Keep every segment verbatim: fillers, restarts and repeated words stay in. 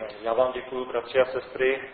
Já vám děkuji, bratři a sestry.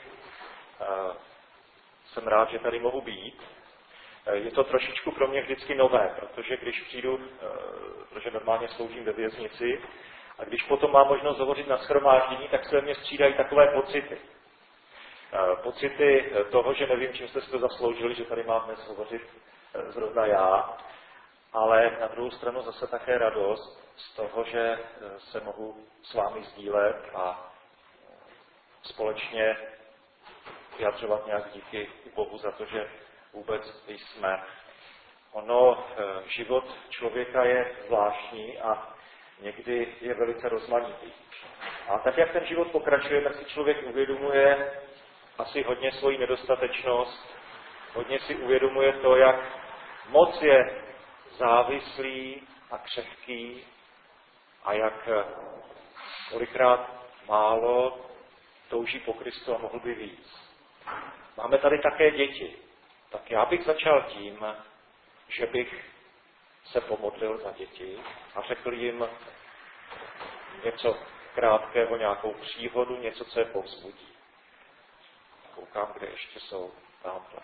Jsem rád, že tady mohu být. Je to trošičku pro mě vždycky nové, protože když přijdu, protože normálně sloužím ve věznici, a když potom mám možnost hovořit na shromáždění, tak se ve mně střídají takové pocity. Pocity toho, že nevím, čím jste si to zasloužili, že tady mám dnes hovořit zrovna já, ale na druhou stranu zase také radost z toho, že se mohu s vámi sdílet a společně vyjadřovat nějak díky Bohu za to, že vůbec jsme. Ono, život člověka je zvláštní a někdy je velice rozmanitý. A tak, jak ten život pokračuje, tak si člověk uvědomuje asi hodně svoji nedostatečnost, hodně si uvědomuje to, jak moc je závislý a křehký a jak kolikrát málo touží po Kristu a mohl by víc. Máme tady také děti. Tak já bych začal tím, že bych se pomodlil za děti a řekl jim něco krátkého, nějakou příhodu, něco, co je povzbudí. Koukám, kde ještě jsou tamhle.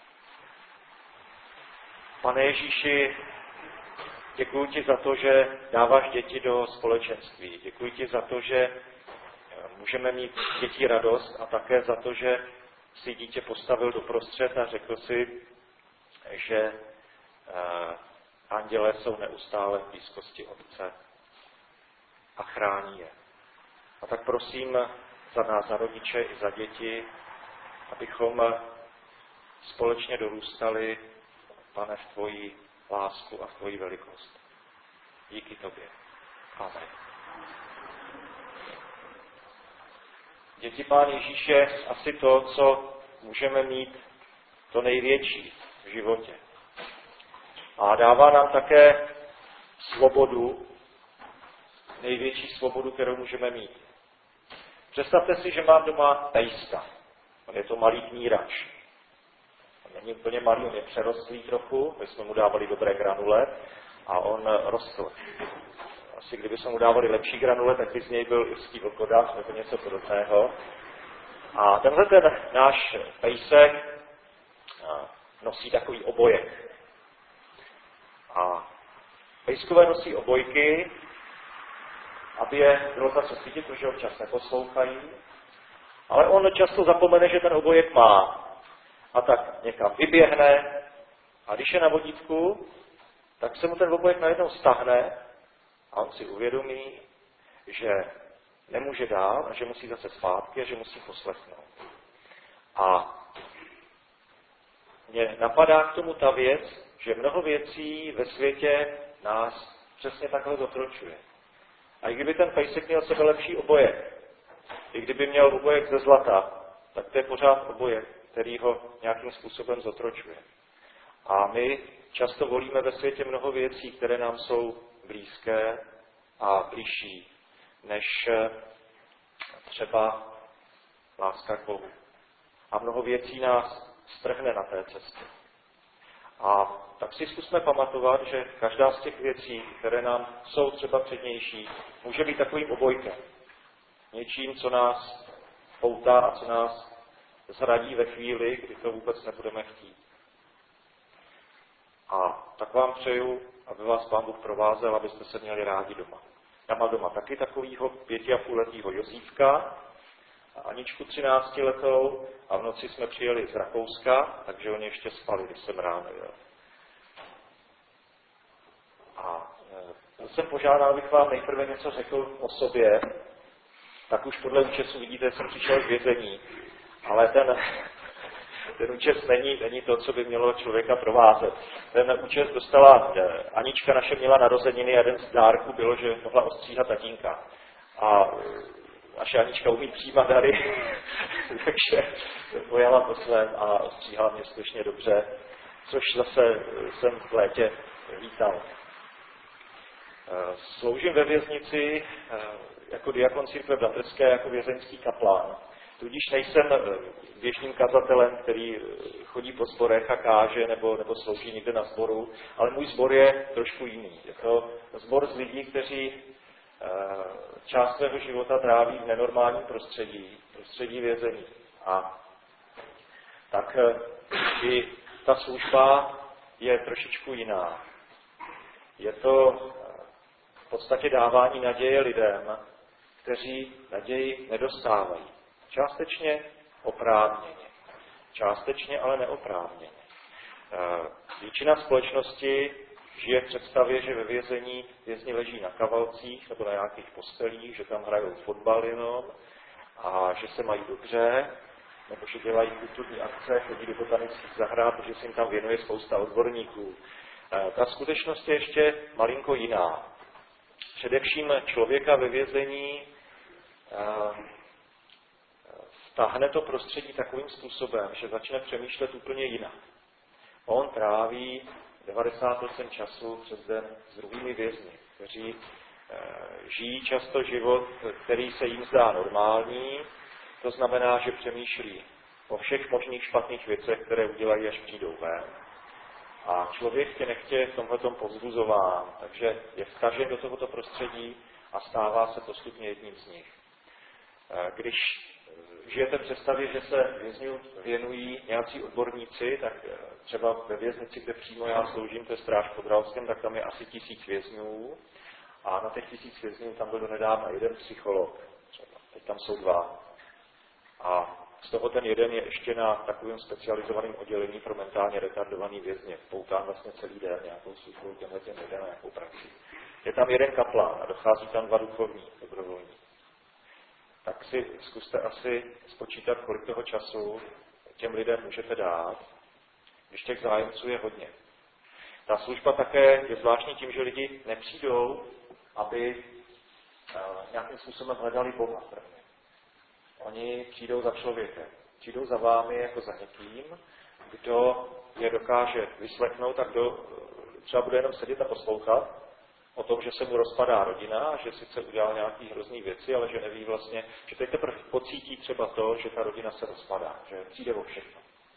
Pane Ježíši, děkuji ti za to, že dáváš děti do společenství. Děkuji ti za to, že můžeme mít děti radost a také za to, že si dítě postavil doprostřed a řekl si, že andělé jsou neustále v blízkosti Otce a chrání je. A tak prosím za nás, za rodiče i za děti, abychom společně dorůstali, Pane, v tvoji lásku a v tvoji velikost. Díky tobě. Amen. Děti Pán Ježíš je asi to, co můžeme mít to největší v životě. A dává nám také svobodu, největší svobodu, kterou můžeme mít. Představte si, že mám doma pejska. On je to malý knírač. On není úplně malý, on je přerostlý trochu, my jsme mu dávali dobré granule a on rostl. Asi kdyby jsme mu dávali lepší granule, tak by z něj byl irský vlkodav nebo něco podobného. A tenhle ten náš pejsek nosí takový obojek. A pejskové nosí obojky, aby je bylo za co cítit, protože občas neposlouchají. Ale on často zapomene, že ten obojek má. A tak někam vyběhne a když je na vodítku, tak se mu ten obojek najednou stáhne a on si uvědomí, že nemůže dál a že musí zase zpátky a že musí poslechnout. A mě napadá k tomu ta věc, že mnoho věcí ve světě nás přesně takhle zotročuje. A i kdyby ten pejsek měl sebe lepší obojek, i kdyby měl obojek ze zlata, tak to je pořád obojek, který ho nějakým způsobem zotročuje. A my často volíme ve světě mnoho věcí, které nám jsou blízké a blížší, než třeba láska k Bohu. A mnoho věcí nás strhne na té cestě. A tak si zkusme pamatovat, že každá z těch věcí, které nám jsou třeba přednější, může být takovým obojkem. Něčím, co nás poutá a co nás zradí ve chvíli, kdy to vůbec nebudeme chtít. A tak vám přeju, aby vás Pán Bůh provázel, abyste se měli rádi doma. Já mám doma taky takovýho pěti a půl letýho Jozífka, a Aničku třináctiletou a v noci jsme přijeli z Rakouska, takže oni ještě spali, když jsem ráno jel. A e, jsem požádal, abych vám nejprve něco řekl o sobě, tak už podle účesu vidíte, že jsem přišel z vězení, ale ten, ten účes není, není to, co by mělo člověka provázet. Ten účes dostala, e, Anička naše měla narozeniny a jeden z dárků bylo, že mohla ostříhat tatínka. A naše Anička umí přijímat dary, takže pojala po svém a ostříhala mě skutečně dobře, což zase jsem v létě vítal. Sloužím ve věznici jako diakon církve bratrské, jako vězeňský kaplán. Tudíž nejsem běžným kazatelem, který chodí po sborech a káže nebo, nebo slouží někde na sboru, ale můj sbor je trošku jiný. Je to sbor z lidí, kteří část svého života tráví v nenormálním prostředí, prostředí vězení. A tak i ta služba je trošičku jiná. Je to v podstatě dávání naděje lidem, kteří naději nedostávají. Částečně oprávněně, částečně ale neoprávněně. Většina společnosti žije v představě, že ve vězení vězni leží na kavalcích nebo na nějakých postelích, že tam hrajou fotbal jenom a že se mají dobře, nebo že dělají kulturní akce, chodí do botanických zahrad, protože se jim tam věnuje spousta odborníků. Ta skutečnost je ještě malinko jiná. Především člověka ve vězení vtáhne to prostředí takovým způsobem, že začne přemýšlet úplně jinak. On tráví devadesát procent času přes den s druhými vězni, kteří e, žijí často život, který se jim zdá normální, to znamená, že přemýšlí o všech možných špatných věcech, které udělají, až přijdou ven. A člověk tě nechtě v tomhletom povzbuzován, takže je vtažen do tohoto prostředí a stává se postupně jedním z nich. E, když žijete v představě, že se vězňů věnují nějací odborníci, tak třeba ve věznici, kde přímo já sloužím, to je Stráž pod Ralskem, tak tam je asi tisíc vězňů a na těch tisíc vězňů tam byl donedávna jeden psycholog, třeba. Teď tam jsou dva. A z toho ten jeden je ještě na takovém specializovaném oddělení pro mentálně retardovaný vězně. Poután vlastně celý den nějakou službou těmhle těm lidem, nějakou praxi. Je tam jeden kaplán a dochází tam dva duchovní, dobrovolní. Tak si zkuste asi spočítat, kolik toho času těm lidem můžete dát, když těch zájemců je hodně. Ta služba také je zvláštní tím, že lidi nepřijdou, aby uh, nějakým způsobem hledali Boha prvně. Oni přijdou za člověkem. Přijdou za vámi jako za někým, kdo je dokáže vyslechnout a kdo třeba bude jenom sedět a poslouchat o tom, že se mu rozpadá rodina, že sice udělal nějaký hrozný věci, ale že neví vlastně, že teď teprve pocítí třeba to, že ta rodina se rozpadá, že přijde o všechno.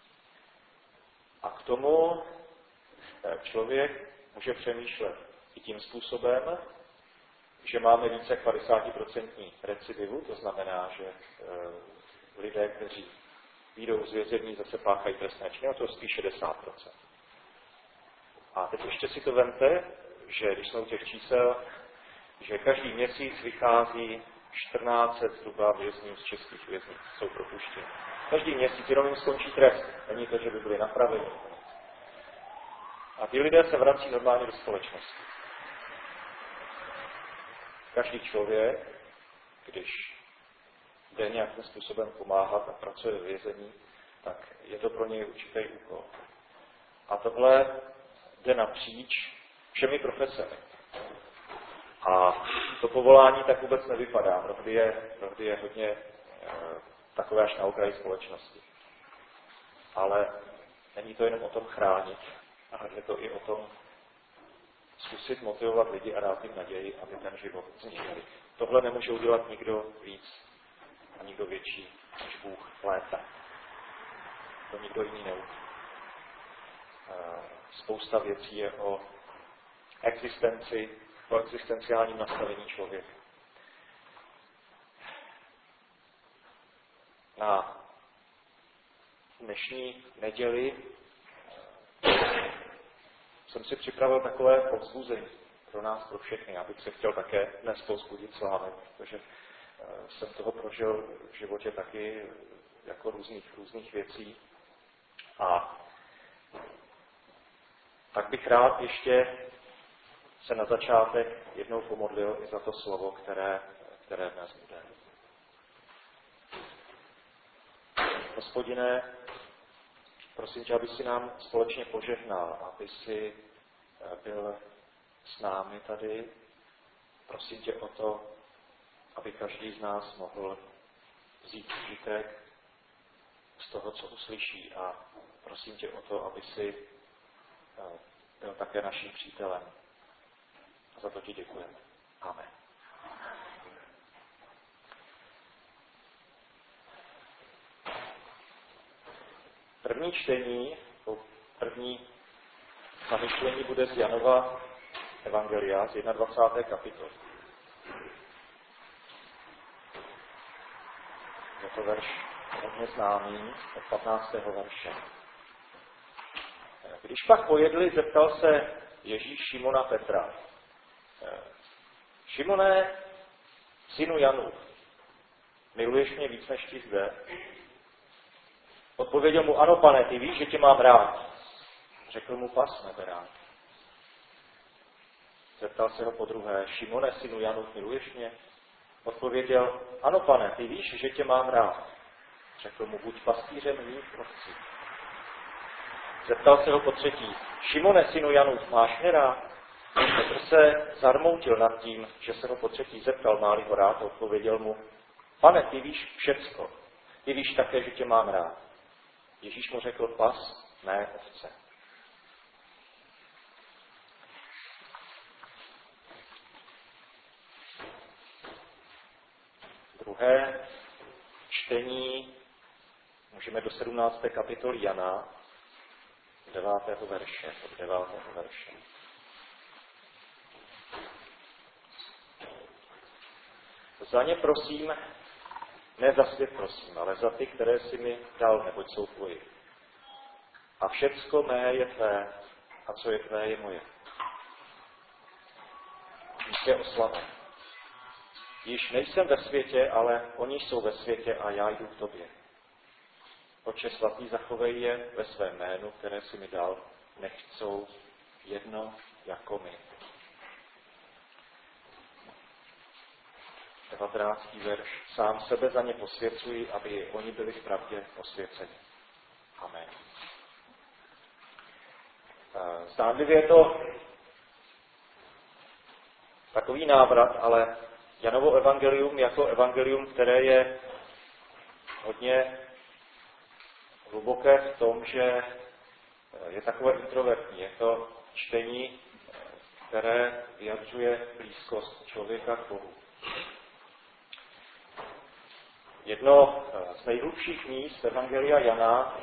A k tomu člověk může přemýšlet i tím způsobem, že máme více jak padesát procent recidivu, to znamená, že e, lidé, kteří vyjdou z vězení, zase páchají trestné činy, a to je spíš šedesát procent. A teď ještě si to vemte, že když jsme u těch čísel, že každý měsíc vychází čtrnáct set zhruba vězňů z českých věznic, jsou propuštěni. Každý měsíc jenom jim skončí trest. Není to, že by byli napraveni. A ty lidé se vrací normálně do společnosti. Každý člověk, když jde nějakým způsobem pomáhat a pracuje ve vězení, tak je to pro něj určitý úkol. A tohle jde napříč všemi profesemi. A to povolání tak vůbec nevypadá. Mnohdy je, mnohdy je hodně e, takové až na okraji společnosti. Ale není to jenom o tom chránit, ale je to i o tom zkusit motivovat lidi a dát jim naději, aby ten život změnili. Tohle nemůže udělat nikdo víc a nikdo větší než Bůh léta. To nikdo jiný neučí. Spousta věcí je o existenci, o existenciálním nastavení člověka. Na dnešní neděli jsem si připravil takové povzbuzení pro nás, pro všechny. Já bych se chtěl také dnes povzbudit s vámi, protože jsem toho prožil v životě taky jako různých, různých věcí. A tak bych rád ještě se na začátek jednou pomodlil i za to slovo, které, které dnes bude. Hospodine, prosím tě, aby si nám společně požehnal, aby si byl s námi tady. Prosím tě o to, aby každý z nás mohl vzít užitek z toho, co uslyší. A prosím tě o to, aby si byl také naším přítelem. A za to ti děkujeme. Amen. První čtení, první zamyšlení bude z Janova Evangelia, z dvacáté první kapitoly. Je to verš hodně známý, od patnáctého verše. Když pak pojedli, zeptal se Ježíš Šimona Petra. Šimone, synu Janu, miluješ mě víc než ti zde? Odpověděl mu, ano, pane, ty víš, že tě mám rád. Řekl mu, pas nebe rád. Zeptal se ho podruhé, Šimone, synu Janu, miluješ mě? Odpověděl, ano, pane, ty víš, že tě mám rád. Řekl mu, buď pastýřem mých ovcí. Zeptal se ho po třetí, Šimone, synu Janu, máš mě rád? Petr se zarmoutil nad tím, že se ho po třetí zeptal, má-li ho rád, odpověděl mu, pane, ty víš všecko. Ty víš také, že tě mám rád. Ježíš mu řekl, pas mé ovce. Druhé čtení můžeme do sedmnácté kapitoly Jana, devátého verše, od devátého verše. Za ně prosím, ne za svět prosím, ale za ty, které jsi mi dal, neboť jsou tvoji. A všecko mé je tvé, a co je tvé, je moje. Díky oslavé. Již nejsem ve světě, ale oni jsou ve světě a já jdu k tobě. Oče svatý, zachovej je ve svém jménu, které jsi mi dal, nechť jsou jedno jako my. devatenáctý verš. Sám sebe za ně posvěcuji, aby oni byli v pravdě posvěceni. Amen. Zdánlivě je to takový návrat, ale Janovo evangelium jako evangelium, které je hodně hluboké v tom, že je takové introvertní. Je to čtení, které vyjadřuje blízkost člověka k Bohu. Jedno z nejhlubších míst evangelia Jana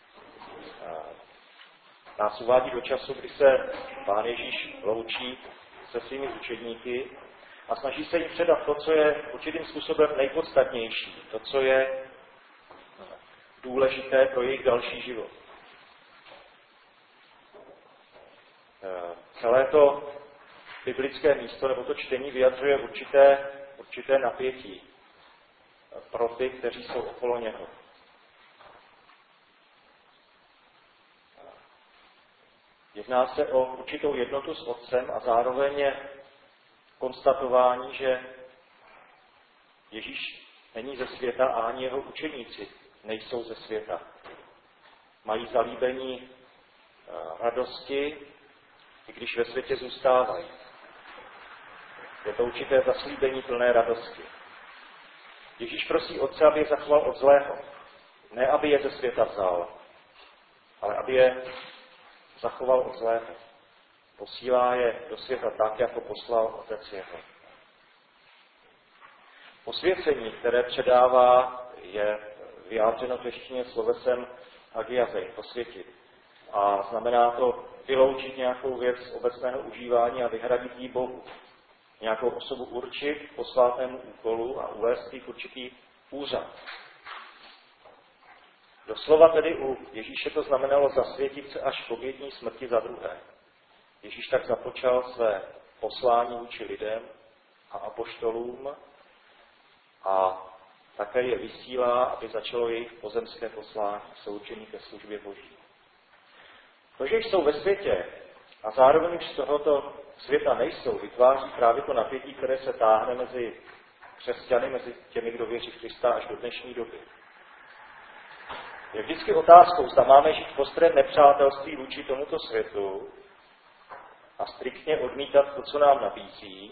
nás uvádí do času, kdy se Pán Ježíš loučí se svými učedníky a snaží se jim předat to, co je určitým způsobem nejpodstatnější, to, co je důležité pro jejich další život. Celé to biblické místo nebo to čtení vyjadřuje určité, určité napětí pro ty, kteří jsou okolo něho. Jedná se o určitou jednotu s Otcem a zároveň je konstatování, že Ježíš není ze světa a ani jeho učeníci nejsou ze světa. Mají zalíbení radosti, i když ve světě zůstávají. Je to určité zaslíbení plné radosti. Ježíš prosí Otce, aby je zachoval od zlého. Ne, aby je ze světa vzal, ale aby je zachoval od zlého. Posílá je do světa tak, jako poslal Otec jeho. Posvěcení, které předává, je vyjádřeno v češtině slovesem agiazein, posvětit. A znamená to vyloučit nějakou věc z obecného užívání a vyhradit jí Bohu. Nějakou osobu určit posvátnému úkolu a uvést jí určitý úřad. Doslova tedy u Ježíše to znamenalo zasvětit se až k obětní smrti za druhé. Ježíš tak započal své poslání vůči lidem a apoštolům a také je vysílá, aby začalo jejich pozemské poslání, jsou určení ke službě Boží. To, že jsou ve světě a zároveň už z tohoto světa nejsou, vytváří právě to napětí, které se táhne mezi křesťany, mezi těmi, kdo věří v Krista až do dnešní doby. Je vždycky otázkou, zda máme žít v ostrém nepřátelství vůči tomuto světu a striktně odmítat to, co nám nabízí,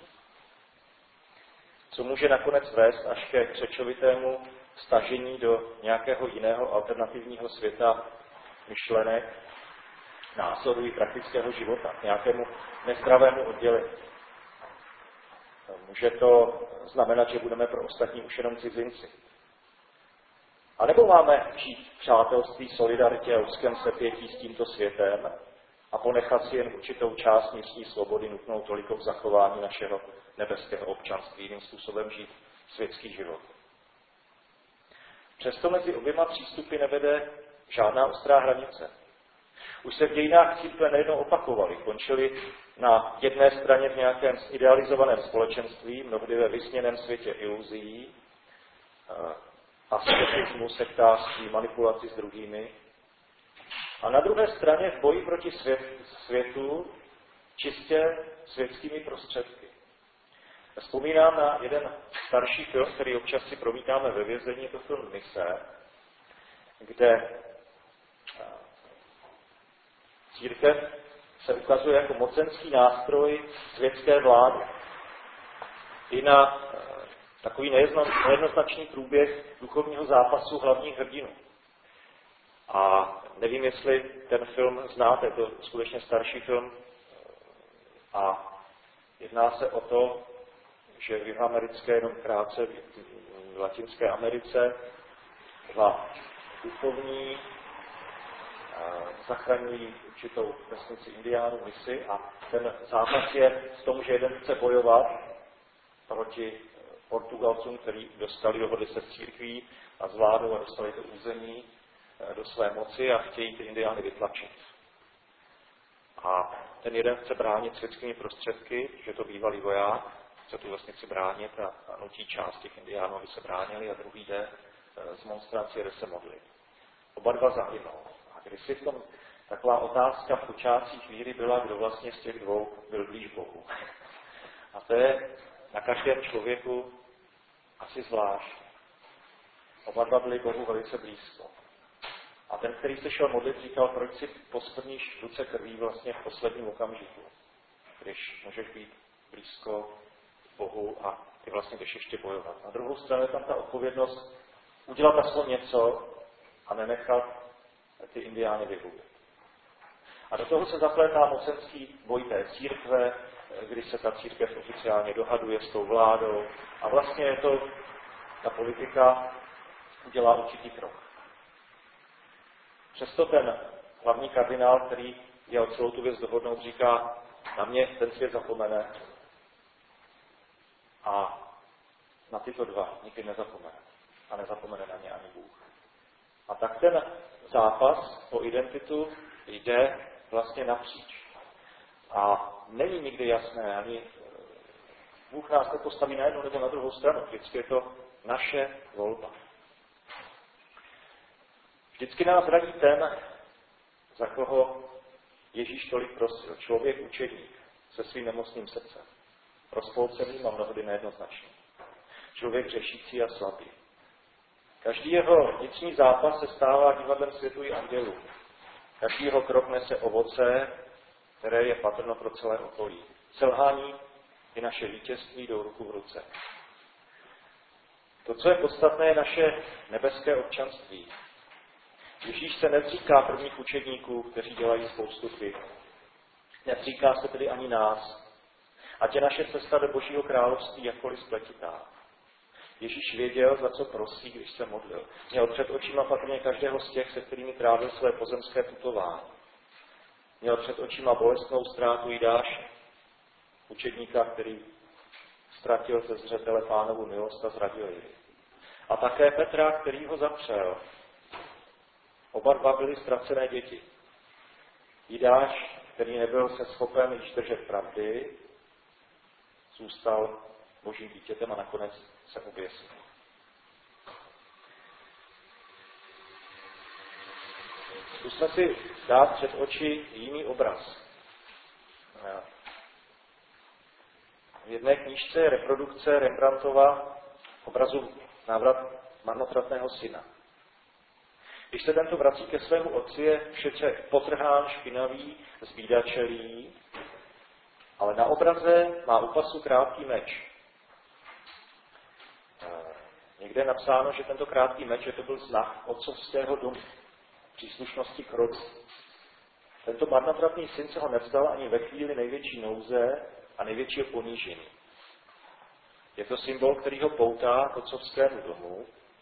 co může nakonec vést až ke křečovitému stažení do nějakého jiného alternativního světa myšlenek, názorů i praktického života, k nějakému nezdravému oddělení. Může to znamenat, že budeme pro ostatní už jenom cizinci. A nebo máme žít v přátelství, solidaritě a úzkém sepětí s tímto světem a ponechat si jen určitou část vnitřní svobody nutnou toliko k zachování našeho nebeského občanství, jiným způsobem žít světský život. Přesto mezi oběma přístupy nevede žádná ostrá hranice. Už se v dějinách církve nejednou opakovaly, končily na jedné straně v nějakém idealizovaném společenství, mnohdy ve vysněném světě iluzií, asketismu, sektářství, manipulaci s druhými. A na druhé straně v boji proti svět, světu čistě světskými prostředky. Vzpomínám na jeden starší film, který občas si promítáme ve vězení, je to film Mise, kde církev se ukazuje jako mocenský nástroj světské vlády. I na takový nejednoznačný průběh duchovního zápasu hlavních hrdinů. A nevím, jestli ten film znáte, je to skutečně starší film. A jedná se o to, že v Americké, jenom krátce, v Latinské Americe dva duchovní zachraňují určitou vesnici indiánů Misi a ten zápas je v tom, že jeden chce bojovat proti Portugalcům, kteří dostali, dohodli se s církví a zvládnou a dostali to území do své moci a chtějí ty indiány vytlačit. A ten jeden chce bránit světskými prostředky, že to bývalý voják, chce tu vesnici bránit a, a nutí část těch indiánů, aby se bránili, a druhý jde z monstraci, jde se modlit. Oba dva zahynou. A když si v tom taková otázka v počátcích víry byla, kdo vlastně z těch dvou byl blíž Bohu. A to je na každém člověku asi zvlášť. Oba dva byli Bohu velice blízko. A ten, který se šel modlit, říkal, proč si poskvrníš ruce krví vlastně v posledním okamžiku, když můžeš být blízko Bohu a ty vlastně jdeš ještě bojovat. Na druhou stranu je tam ta odpovědnost udělat aspoň něco a nenechat ty indiány vyhubit. A do toho se zaplétá mocenský boj té církve, kdy se ta církev oficiálně dohaduje s tou vládou a vlastně je to, ta politika udělá určitý krok. Přesto ten hlavní kardinál, který jel celou tu věc dohodnout, říká, na mě ten svět zapomene a na tyto dva nikdy nezapomene. A nezapomene na ně ani Bůh. A tak ten zápas o identitu jde vlastně napříč. A není nikdy jasné, ani Bůh nás nepostaví na jednu nebo na druhou stranu. Vždycky je to naše volba. Vždycky nás radí ten, za koho Ježíš tolik prosil. Člověk, učedník, se svým nemocným srdcem. Rozpolceným a mnohdy nejednoznačným. Člověk řešící a slabý. Každý jeho vnitřní zápas se stává divadlem světu i andělů. Každý jeho krok nese ovoce, které je patrno pro celé okolí. Selhání i naše vítězství jdou ruku v ruce. To, co je podstatné, je naše nebeské občanství. Ježíš se nezříká prvních učedníků, kteří dělají spoustu chyb. Nezříká se tedy ani nás. Ať je naše cesta do Božího království jakkoliv spletitá. Ježíš věděl, za co prosí, když se modlil. Měl před očima patrně každého z těch, se kterými trávil své pozemské putování. Měl před očima bolestnou ztrátu Jidáše, učedníka, který ztratil ze zřetele Pánovu milost a zradil ji. A také Petra, který ho zapřel. Oba dva byli ztracené děti. Jidáš, který nebyl se schopen již držet pravdy, zůstal Božím dítětem a nakonec se oběsil. Zkusme si dát před oči jiný obraz. V jedné knížce je reprodukce Rembrandtova obrazu Návrat marnotratného syna. Když se tento vrací ke svému otci, je všetře potrhán, špinavý, zbídačelý, ale na obraze má u pasu krátký meč. Někde je napsáno, že tento krátký meč, že to byl znak otcovského domu, příslušnosti k rodu. Tento marnotratný syn se ho nevzdal ani ve chvíli největší nouze a největšího ponížení. Je to symbol, který ho poutá k otcovskému domu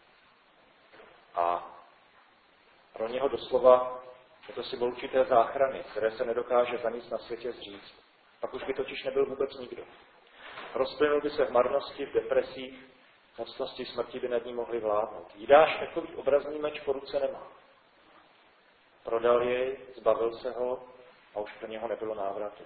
a pro něho doslova je to symbol určité záchrany, které se nedokáže za nic na světě zříct. Pak už by totiž nebyl vůbec nikdo. Rozplynul by se v marnosti, v depresích Mocnosti smrti by nad ní mohly vládnout. Jidáš takový obrazný meč po ruce nemá. Prodal jej, zbavil se ho a už pro něho nebylo návratu.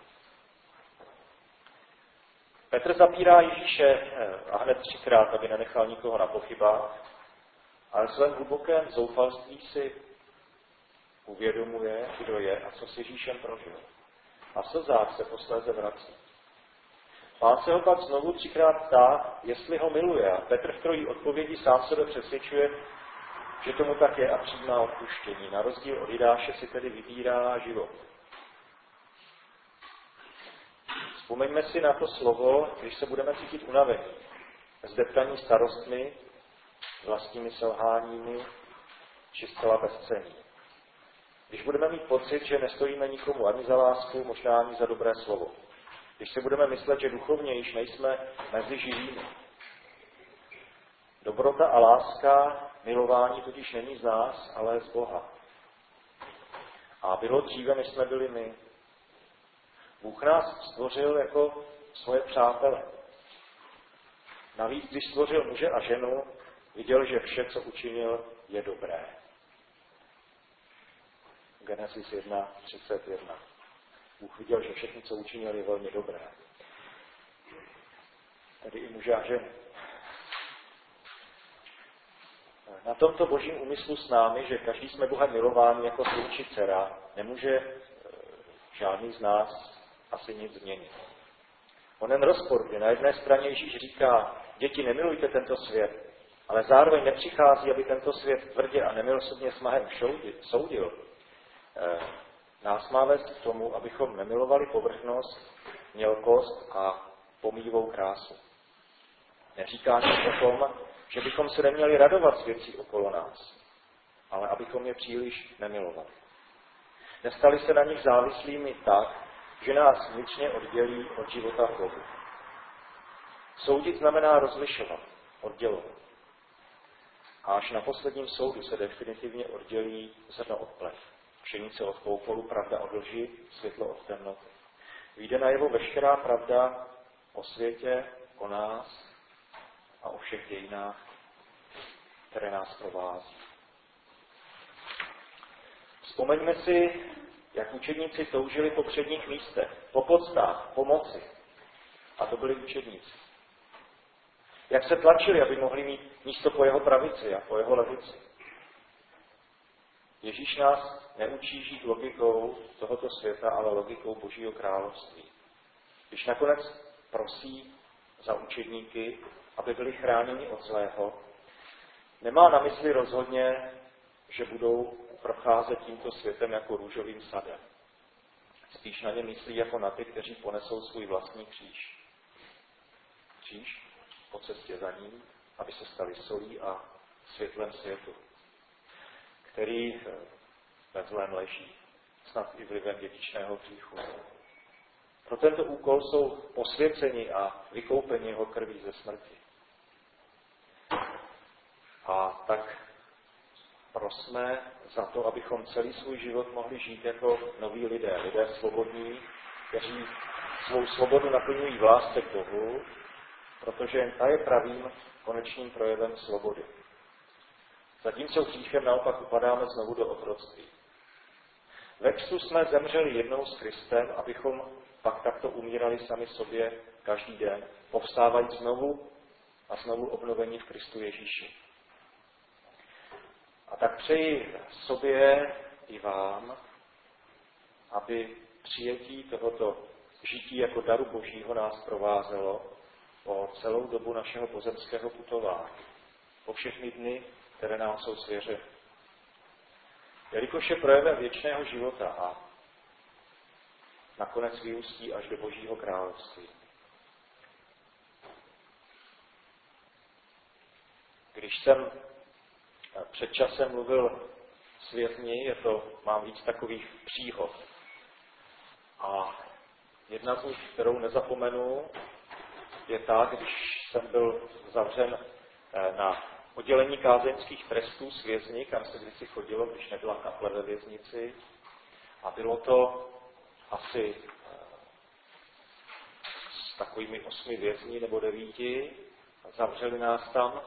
Petr zapírá Ježíše a hned třikrát, aby nenechal nikoho na pochybách, ale v svém hlubokém zoufalství si uvědomuje, kdo je a co s Ježíšem prožil. A v slzách se posléze vrací. Pán se ho pak znovu třikrát ptá, jestli ho miluje, a Petr v trojí odpovědi sám sebe přesvědčuje, že tomu tak je a přijímá odpuštění. Na rozdíl od Jidáše si tedy vybírá život. Vzpomeňme si na to slovo, když se budeme cítit unavení, zdeptaní starostmi, vlastními selháními, či zcela bezcenní. Když budeme mít pocit, že nestojíme nikomu ani za lásku, možná ani za dobré slovo. Když si budeme myslet, že duchovně již nejsme mezi živými. Dobrota a láska, milování totiž není z nás, ale z Boha. A bylo dříve, než jsme byli my. Bůh nás stvořil jako svoje přátele. Navíc, když stvořil muže a ženu, viděl, že vše, co učinil, je dobré. Genesis jedna třicet jedna. Bůh viděl, že všechno, co učinil, je velmi dobré. Tedy i muže a ženy. Na tomto božím úmyslu s námi, že každý jsme Bohem milováni jako syn či dcera, nemůže žádný z nás asi nic změnit. Onen rozpor, kdy na jedné straně Ježíš říká, děti, nemilujte tento svět, ale zároveň nepřichází, aby tento svět tvrdě a nemilosrdně smahem soudil, nás má vést k tomu, abychom nemilovali povrchnost, mělkost a pomíjivou krásu. Neříká nic o tom, že bychom se neměli radovat z věcí okolo nás, ale abychom je příliš nemilovali. Nestali se na nich závislými tak, že nás vnitřně oddělí od života v Bohu. Soudit znamená rozlišovat, oddělovat. A až na posledním soudu se definitivně oddělí zrno od plev. Pšenice od koupolu, pravda od lži, světlo od temnoty. Vyjde najevo veškerá pravda o světě, o nás a o všech dějinách, které nás provází. Vzpomeňme si, jak učedníci toužili po předních místech, po podstách, po moci. A to byli učedníci. Jak se tlačili, aby mohli mít místo po jeho pravici a po jeho levici. Ježíš nás neučí žít logikou tohoto světa, ale logikou Božího království. Když nakonec prosí za učedníky, aby byli chráněni od zlého, nemá na mysli rozhodně, že budou procházet tímto světem jako růžovým sadem. Spíš na ně myslí jako na ty, kteří ponesou svůj vlastní kříž. Kříž po cestě za ním, aby se stali solí a světlem světu, který ve zlém leží, snad i vlivem dědičného hříchu. Pro tento úkol jsou posvěceni a vykoupeni jeho krví ze smrti. A tak prosme za to, abychom celý svůj život mohli žít jako noví lidé, lidé svobodní, kteří svou svobodu naplňují v lásce k Bohu, protože ta je pravým konečným projevem svobody. Zatímco hříchem naopak upadáme znovu do otroctví. Ve křtu jsme zemřeli jednou s Kristem, abychom pak takto umírali sami sobě každý den, povstávají znovu a znovu obnovení v Kristu Ježíši. A tak přeji sobě i vám, aby přijetí tohoto žití jako daru Božího nás provázelo po celou dobu našeho pozemského putování, po všechny dny, které nám jsou svěřeny. Jelikož je projevem věčného života a nakonec vyústí až do Božího království. Když jsem před časem mluvil s vězni, je to, mám víc takových příhod. A jedna z nich, kterou nezapomenu, je ta, když jsem byl zavřen na oddělení kázeňských trestů s vězni, kam se kdysi chodilo, když nebyla kaple ve věznici. A bylo to asi s takovými osmi vězni nebo devíti. zavřeli nás tam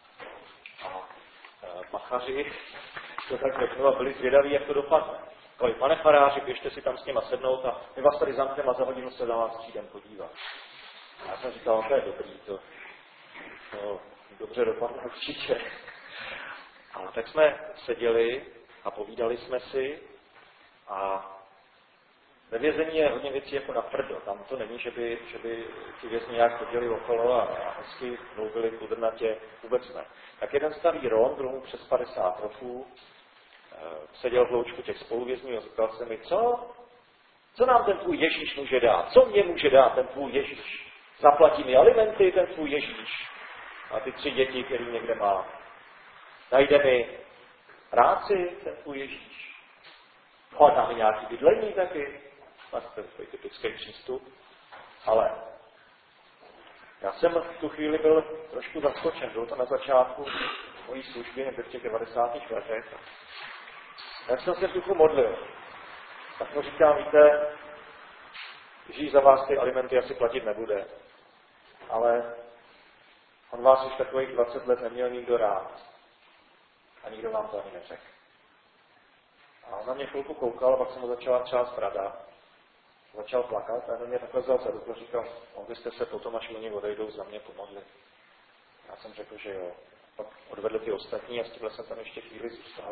a machaři to tak řeknu a byli zvědaví, jak to dopadne. Říkali, pane faráři, běžte si tam s něma sednout a my vás tady zamkneme a za hodinu se na vás přijdem podívat. A já jsem říkal, to je dobrý, to, to dobře dopadne určitě. A tak jsme seděli a povídali jsme si a ve vězení je hodně věcí jako na prdo. Tam to není, že by, že by ti vězni nějak chodili okolo a, a hezky mluvili kudrnatě, vůbec ne. Tak jeden starý Rom, byl mu přes padesát roků, seděl v loučku těch spoluvězňů a říkal se mi, co? Co nám ten tvůj Ježíš může dát? Co mě může dát ten tvůj Ježíš? Zaplatí mi alimenty ten tvůj Ježíš? A ty tři děti, který někde má. Najde mi práci ten tvůj Ježíš? No, dá mi nějaký bydlení taky. Tak to je tvůj typický přístup. Ale já jsem v tu chvíli byl trošku zaskočen. Bylo to na začátku mojí služby, někde v těch devadesátých letech. Jak jsem se v duchu modlil, tak mu říkám, víte, Ježíš za vás ty alimenty asi platit nebude, ale on vás už takových dvacet let neměl nikdo rád a nikdo vám to ani neřekl. A on na mě chvilku koukal a pak jsem mu začala třást brada. Začal plakat a na mě takhle vzal za ruku a říkal, mohli jste se potom, až oni odejdou, za mě pomodlit. Já jsem řekl, že jo. Pak odvedl ty ostatní a s tímhle jsem tam ještě chvíli zůstal.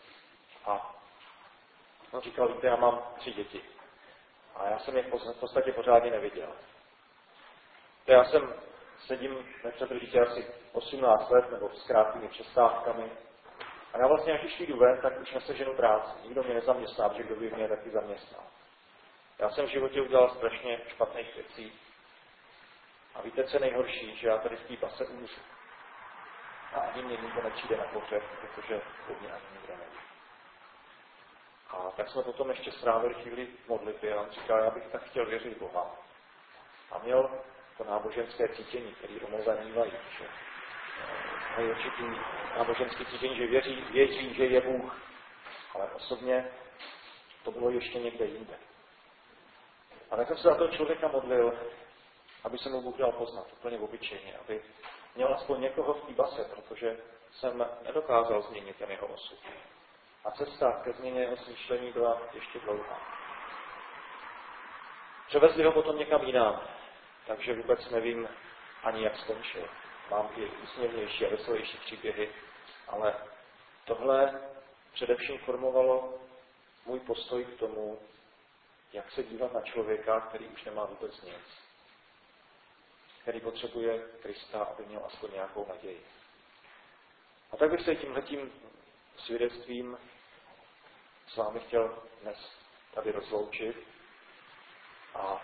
A on říkal, víte, já mám tři děti. A já jsem je v podstatě pořádně neviděl. To já jsem sedím nepřetržitě asi osmnáct let, nebo s krátkými přestávkami. A já vlastně, když jdu ven, tak už neseženu práci. Nikdo mě nezaměstná, protože kdo by mě taky zaměstnal. Já jsem v životě udělal strašně špatných věcí. A víte, co je nejhorší, že já tady v té base umřu. A ani mě nikdo nepřijde na pohřeb, protože po mě ani nikdo neví. A tak jsme potom ještě strávili chvíli modlitby a on říkal, já bych tak chtěl věřit Boha. A měl to náboženské cítění, které Romové mývají. Že mají určitý náboženské cítění, že věří, věří, že je Bůh. Ale osobně to bylo ještě někde jinde. A tak jsem se za toho člověka modlil, aby se mu Bůh dal poznat, úplně obyčejně, aby měl aspoň někoho v té base, protože jsem nedokázal změnit ten jeho osud. A cesta ke změně jeho smýšlení byla ještě dlouhá. Převezli ho potom někam jinam, takže vůbec nevím ani, jak skončil. Mám i úsměvnější a veselější příběhy, ale tohle především formovalo můj postoj k tomu, jak se dívat na člověka, který už nemá vůbec nic. Který potřebuje Krista, aby měl aspoň nějakou naději. A tak bych se tímhletím svědectvím s vámi chtěl dnes tady rozloučit. A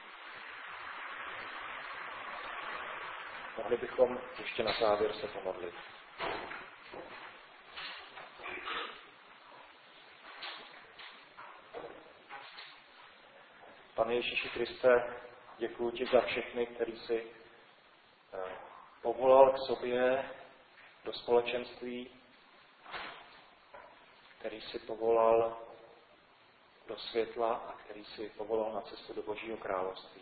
mohli bychom ještě na závěr se pomodlit. Pane Ježíši Kriste, děkuji ti za všechny, který jsi povolal k sobě do společenství, který jsi povolal do světla a který jsi povolal na cestu do Božího království.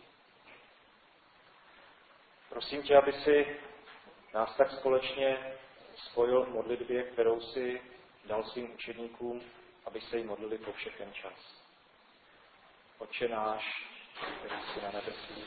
Prosím tě, aby si nás tak společně spojil v modlitbě, kterou si dal svým učedníkům, aby se jí modlili po všechen čas. Otče náš, který jsi na nebesích,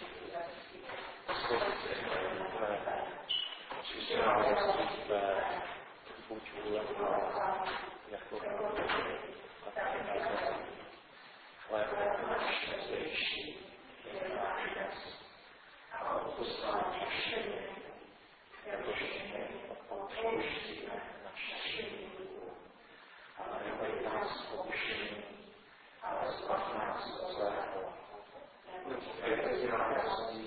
přijď království tvé, buď vůle tvá, jako v nebi, tak i na zemi. Chléb náš zdejší, dej nám dnes, a odpusť nám naše viny, jakož i my odpouštíme našim vinníkům. A neveď nás k pokušení, ale zbav nás od zlého. Buď věci na